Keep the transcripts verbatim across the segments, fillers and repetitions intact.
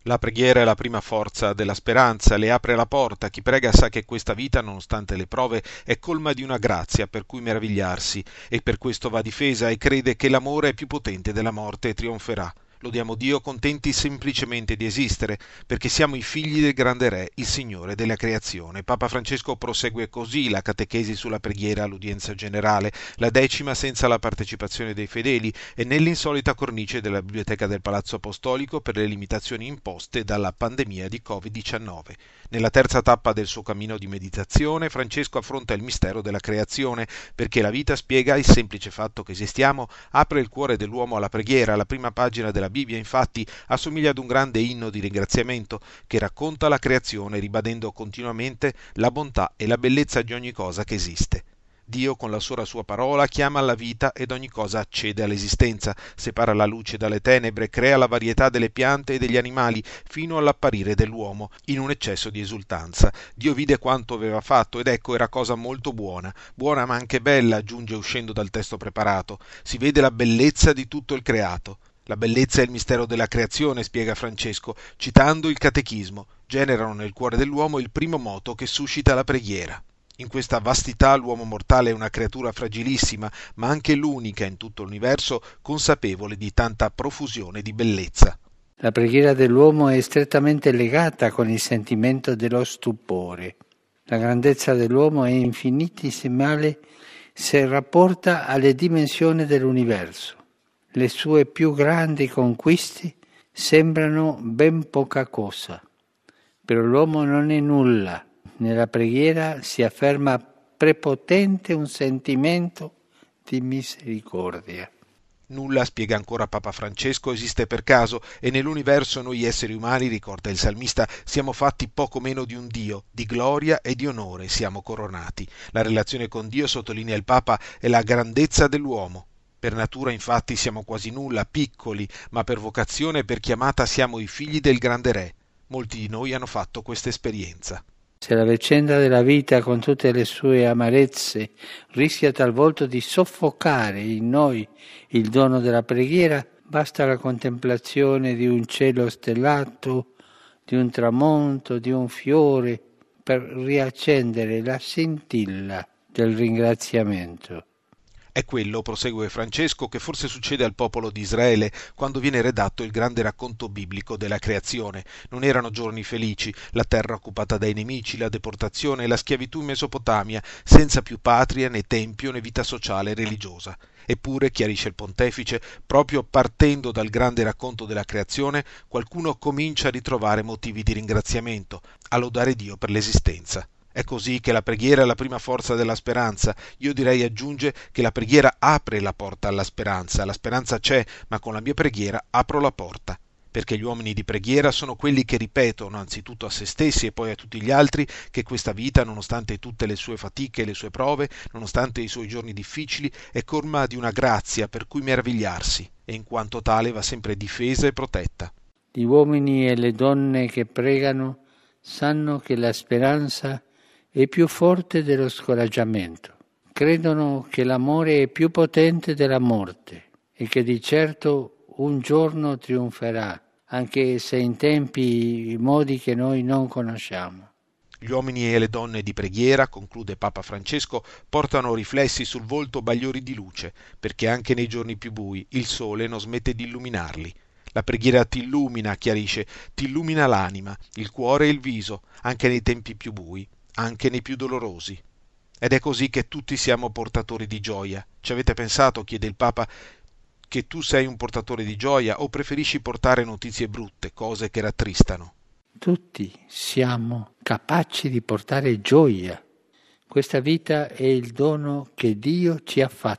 La preghiera è la prima forza della speranza, le apre la porta, chi prega sa che questa vita, nonostante le prove, è colma di una grazia per cui meravigliarsi, e per questo va difesa e crede che l'amore è più potente della morte e trionferà. Lodiamo Dio contenti semplicemente di esistere, perché siamo i figli del grande Re, il Signore della creazione. Papa Francesco prosegue così la catechesi sulla preghiera all'udienza generale, la decima senza la partecipazione dei fedeli e nell'insolita cornice della biblioteca del Palazzo Apostolico per le limitazioni imposte dalla pandemia di covid diciannove. Nella terza tappa del suo cammino di meditazione, Francesco affronta il mistero della creazione, perché la vita, spiega, il semplice fatto che esistiamo, apre il cuore dell'uomo alla preghiera. La prima pagina della Bibbia, infatti, assomiglia ad un grande inno di ringraziamento che racconta la creazione, ribadendo continuamente la bontà e la bellezza di ogni cosa che esiste. Dio, con la sola sua parola, chiama alla vita ed ogni cosa accede all'esistenza, separa la luce dalle tenebre, crea la varietà delle piante e degli animali, fino all'apparire dell'uomo, in un eccesso di esultanza. Dio vide quanto aveva fatto ed ecco era cosa molto buona, buona ma anche bella, aggiunge uscendo dal testo preparato. Si vede la bellezza di tutto il creato. La bellezza è il mistero della creazione, spiega Francesco, citando il Catechismo. Generano nel cuore dell'uomo il primo moto che suscita la preghiera. In questa vastità l'uomo mortale è una creatura fragilissima, ma anche l'unica in tutto l'universo, consapevole di tanta profusione di bellezza. La preghiera dell'uomo è strettamente legata con il sentimento dello stupore. La grandezza dell'uomo è infinitesimale se rapporta alle dimensioni dell'universo. Le sue più grandi conquiste sembrano ben poca cosa. Per l'uomo non è nulla. Nella preghiera si afferma prepotente un sentimento di misericordia. Nulla, spiega ancora Papa Francesco, esiste per caso e nell'universo noi esseri umani, ricorda il salmista, siamo fatti poco meno di un Dio, di gloria e di onore siamo coronati. La relazione con Dio, sottolinea il Papa, è la grandezza dell'uomo. Per natura infatti siamo quasi nulla, piccoli, ma per vocazione e per chiamata siamo i figli del grande Re. Molti di noi hanno fatto questa esperienza. Se la vicenda della vita con tutte le sue amarezze rischia talvolta di soffocare in noi il dono della preghiera, basta la contemplazione di un cielo stellato, di un tramonto, di un fiore, per riaccendere la scintilla del ringraziamento. È quello, prosegue Francesco, che forse succede al popolo di Israele quando viene redatto il grande racconto biblico della creazione. Non erano giorni felici, la terra occupata dai nemici, la deportazione e la schiavitù in Mesopotamia, senza più patria né tempio né vita sociale e religiosa. Eppure, chiarisce il pontefice, proprio partendo dal grande racconto della creazione, qualcuno comincia a ritrovare motivi di ringraziamento, a lodare Dio per l'esistenza. È così che la preghiera è la prima forza della speranza. Io direi, aggiunge, che la preghiera apre la porta alla speranza. La speranza c'è, ma con la mia preghiera apro la porta. Perché gli uomini di preghiera sono quelli che ripetono, anzitutto a se stessi e poi a tutti gli altri, che questa vita, nonostante tutte le sue fatiche e le sue prove, nonostante i suoi giorni difficili, è colma di una grazia per cui meravigliarsi, e in quanto tale va sempre difesa e protetta. Gli uomini e le donne che pregano sanno che la speranza è più forte dello scoraggiamento. Credono che l'amore è più potente della morte e che di certo un giorno trionferà, anche se in tempi e modi che noi non conosciamo. Gli uomini e le donne di preghiera, conclude Papa Francesco, portano riflessi sul volto bagliori di luce, perché anche nei giorni più bui il sole non smette di illuminarli. La preghiera ti illumina, chiarisce, ti illumina l'anima, il cuore e il viso, anche nei tempi più bui, anche nei più dolorosi. Ed è così che tutti siamo portatori di gioia. Ci avete pensato, chiede il Papa, che tu sei un portatore di gioia o preferisci portare notizie brutte, cose che rattristano? Tutti siamo capaci di portare gioia. Questa vita è il dono che Dio ci ha fatto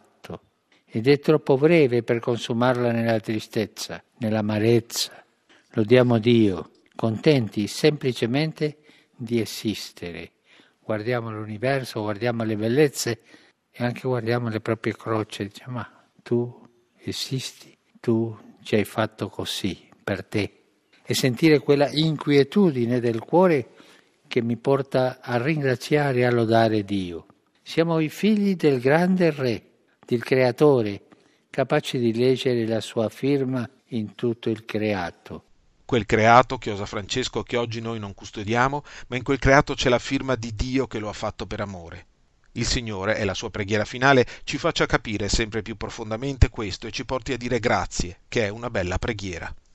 ed è troppo breve per consumarla nella tristezza, nell'amarezza. Lodiamo Dio, contenti semplicemente di esistere. Guardiamo l'universo, guardiamo le bellezze e anche guardiamo le proprie croci. Diciamo, ma tu esisti, tu ci hai fatto così per te. E sentire quella inquietudine del cuore che mi porta a ringraziare e a lodare Dio. Siamo i figli del grande Re, del Creatore, capaci di leggere la sua firma in tutto il creato. quel creato, chiosa Francesco, che oggi noi non custodiamo, ma in quel creato c'è la firma di Dio che lo ha fatto per amore. Il Signore, è la sua preghiera finale, ci faccia capire sempre più profondamente questo e ci porti a dire grazie, che è una bella preghiera.